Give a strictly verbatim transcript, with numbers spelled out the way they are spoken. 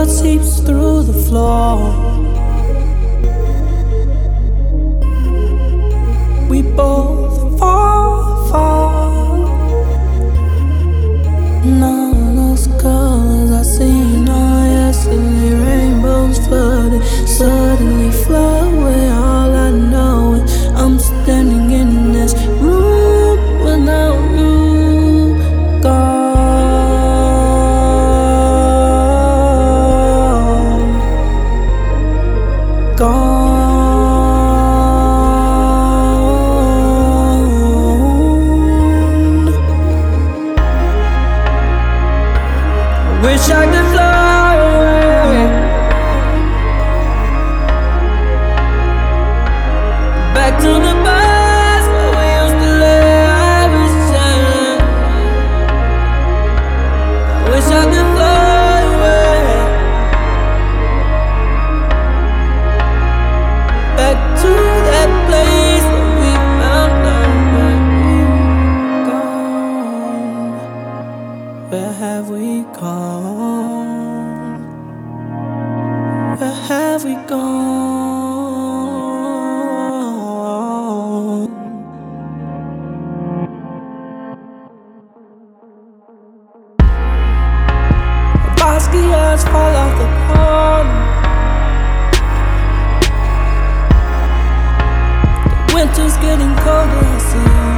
blood seeps through the floor. We both fall, fall. None of those colors I seen on yesterday. Rainbows flooded, suddenly flood away. All I know is I'm standing in this room without you. Gone, gone. Wish I could fly away, back to the bars where we used to lay. I wish I, I wish I could fly away, back to that place where we found out. Gone. Where have we gone? Where have we gone? Basquiat's fall off the pond. The winter's getting colder, I see.